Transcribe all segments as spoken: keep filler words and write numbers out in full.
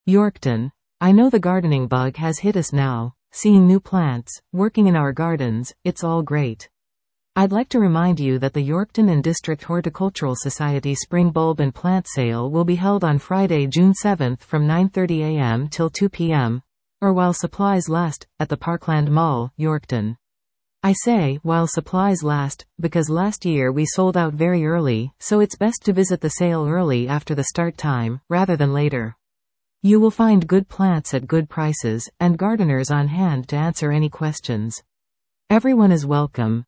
Yorkton. I know the gardening bug has hit us now. Seeing new plants, working in our gardens, it's all great. I'd like to remind you that the Yorkton and District Horticultural Society Spring Bulb and Plant Sale will be held on Friday, June seventh from nine thirty a m till two p m, or while supplies last, at the Parkland Mall, Yorkton. I say, while supplies last, because last year we sold out very early, so it's best to visit the sale early after the start time, rather than later. You will find good plants at good prices, and gardeners on hand to answer any questions. Everyone is welcome.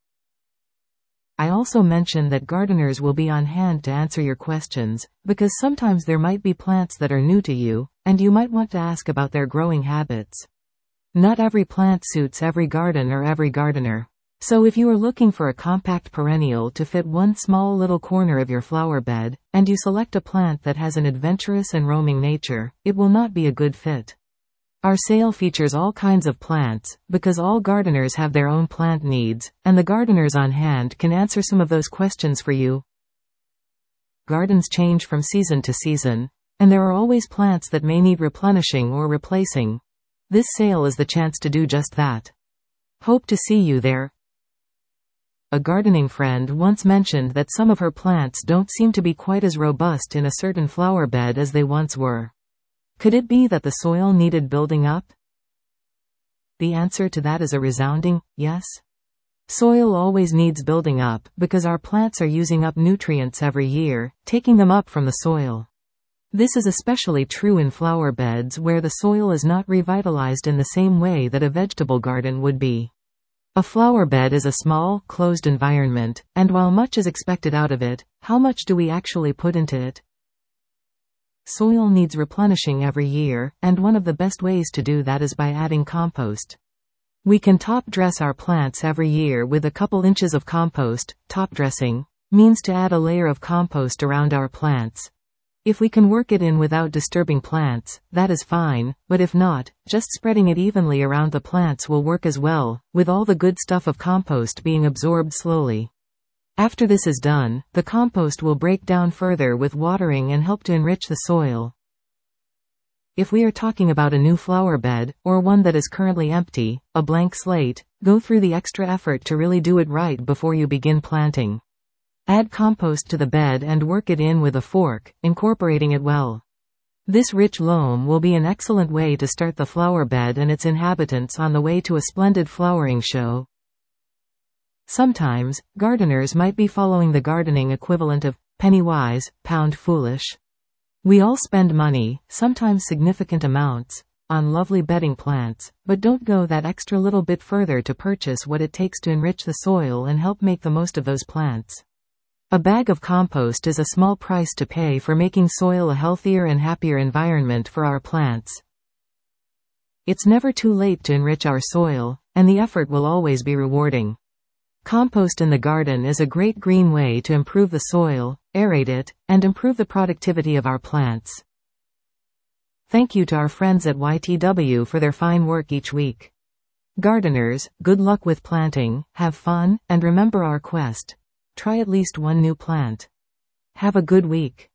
I also mention that gardeners will be on hand to answer your questions, because sometimes there might be plants that are new to you, and you might want to ask about their growing habits. Not every plant suits every garden or every gardener. So if you are looking for a compact perennial to fit one small little corner of your flower bed, and you select a plant that has an adventurous and roaming nature, it will not be a good fit. Our sale features all kinds of plants, because all gardeners have their own plant needs, and the gardeners on hand can answer some of those questions for you. Gardens change from season to season, and there are always plants that may need replenishing or replacing. This sale is the chance to do just that. Hope to see you there. A gardening friend once mentioned that some of her plants don't seem to be quite as robust in a certain flower bed as they once were. Could it be that the soil needed building up? The answer to that is a resounding yes. Soil always needs building up, because our plants are using up nutrients every year, taking them up from the soil. This is especially true in flower beds where the soil is not revitalized in the same way that a vegetable garden would be. A flower bed is a small, closed environment, and while much is expected out of it, how much do we actually put into it? Soil needs replenishing every year, and one of the best ways to do that is by adding compost. We can top dress our plants every year with a couple inches of compost. Top dressing means to add a layer of compost around our plants. If we can work it in without disturbing plants, that is fine, but if not, just spreading it evenly around the plants will work as well, with all the good stuff of compost being absorbed slowly. After this is done, the compost will break down further with watering and help to enrich the soil. If we are talking about a new flower bed, or one that is currently empty, a blank slate, go through the extra effort to really do it right before you begin planting. Add compost to the bed and work it in with a fork, incorporating it well. This rich loam will be an excellent way to start the flower bed and its inhabitants on the way to a splendid flowering show. Sometimes, gardeners might be following the gardening equivalent of penny wise, pound foolish. We all spend money, sometimes significant amounts, on lovely bedding plants, but don't go that extra little bit further to purchase what it takes to enrich the soil and help make the most of those plants. A bag of compost is a small price to pay for making soil a healthier and happier environment for our plants. It's never too late to enrich our soil, and the effort will always be rewarding. Compost in the garden is a great green way to improve the soil, aerate it, and improve the productivity of our plants. Thank you to our friends at Y T W for their fine work each week. Gardeners, good luck with planting, have fun, and remember our quest. Try at least one new plant. Have a good week.